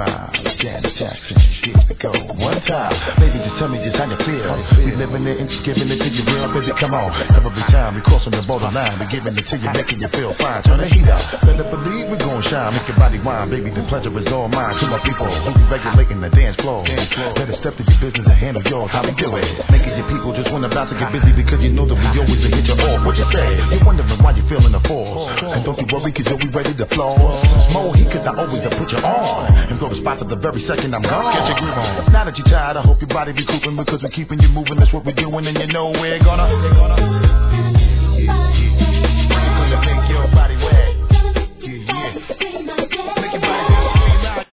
vibe. Janet Jackson, here we go. One time, baby, just tell me just how you feel. We living it and just giving it to you real, baby, come on. Every time we crossing the borderline, we giving it to you, making you feel fine. Turn the heat up, better believe we gon' shine. Make your body wine, baby, the pleasure is all mine. To my people who be regulating the dance floor. Better step to your business and handle yours, how we do it. Making your people just wanna about to get busy because you know that we always hit you off. What you say? You're wondering why you feeling the force. And don't you worry, cause you'll be ready to flow. More heat, cause I always put you on. And go to spots at the very second I'm gone. Get your groove on. Now that you're tired, I hope your body be cooping because we're keeping you moving. That's what we're doing, and you know we're gonna.